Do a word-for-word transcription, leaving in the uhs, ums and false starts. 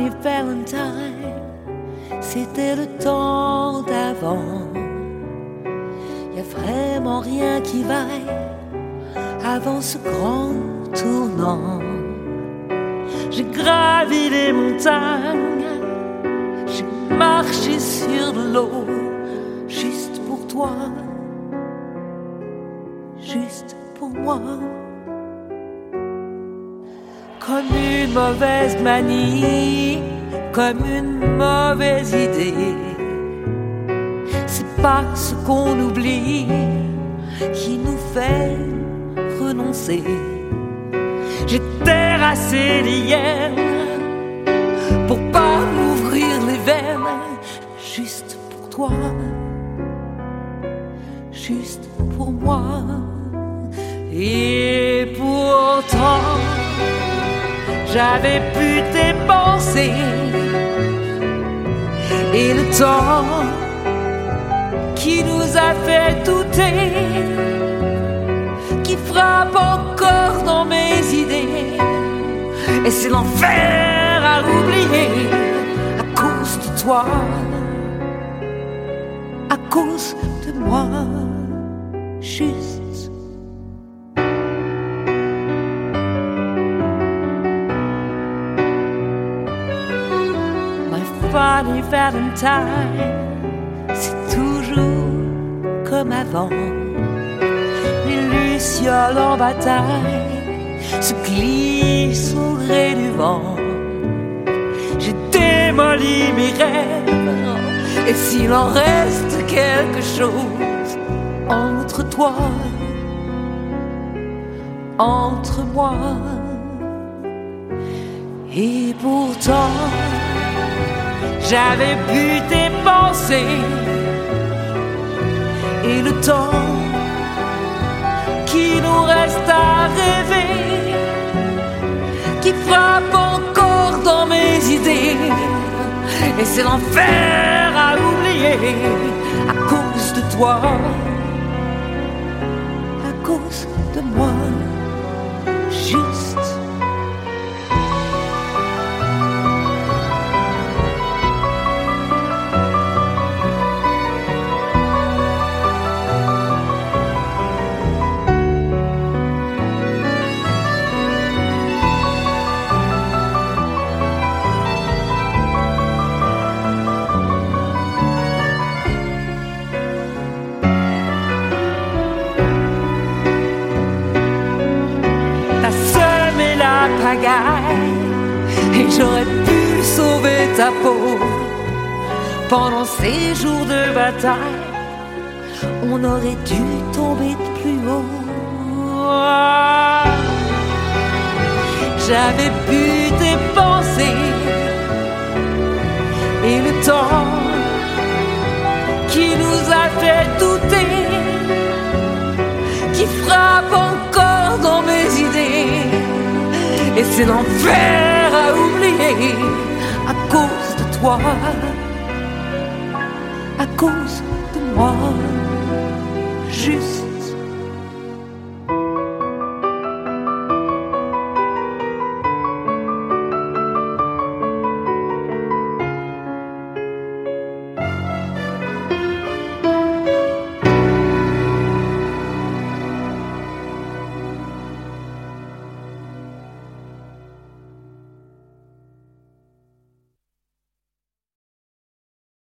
funny Valentine, c'était le temps d'avant. Y a vraiment rien qui vaille avant ce grand tournant. J'ai gravi les montagnes, j'ai marché sur de l'eau, juste pour toi, juste pour moi. Comme une mauvaise manie, comme une mauvaise idée, c'est pas ce qu'on oublie qui nous fait renoncer. J'ai terrassé l'hier pour pas m'ouvrir les veines, juste pour toi, juste pour moi. Et pourtant j'avais pu dépenser, et le temps qui nous a fait douter, qui frappe encore dans mes idées, et c'est l'enfer à oublier à cause de toi, à cause de moi, juste. Funny Valentine, c'est toujours comme avant. Les lucioles en bataille se glissent au gré du vent. J'ai démoli mes rêves, et s'il en reste quelque chose entre toi, entre moi, et pourtant j'avais pu dépenser, et le temps qui nous reste à rêver, qui frappe encore dans mes idées, et c'est l'enfer à oublier à cause de toi, à cause de moi, juste. Et j'aurais pu sauver ta peau pendant ces jours de bataille. On aurait dû tomber de plus haut. J'avais pu dépenser, et le temps qui nous a fait douter, qui frappe encore dans mes idées, et c'est l'enfer à oublier à cause de toi, à cause de moi, juste.